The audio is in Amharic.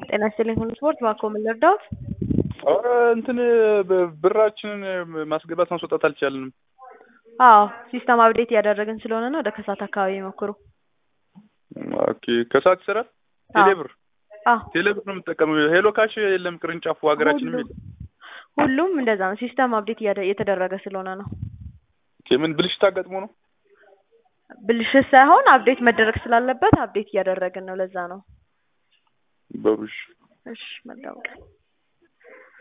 ጤና ይስጥልኝ ሁሉ ስፖርት ባኮ ምን ልርዳዎት? እንትን ብራችንን ማስገባት ማስወጣት አልቻልንም። አዎ ሲስተም አፕዴት እያደረግን ስለሆነ ነው። ወደ ከሰዓት አካባቢ ይሞክሩ። ኦኬ ከሰዓት ይሰራል? ቴሌብር አዎ ቴሌብር ነው የምጠቀመው። ሄሎ ካሽ የለም ቅርንጫፉ ሀገራችንም የለም። ሁሉም እንደዛ ነው። ሲስተም አፕዴት እየተደረገ ስለሆነ ነው። ምን ብልሽት አጋጥሞ ነው? ብልሽት ሳይሆን አፕዴት መደረግ ስላለበት አፕዴት እያደረግን ነው። ለዛ ነው። በሩሽ እሺ መልካም ቀን።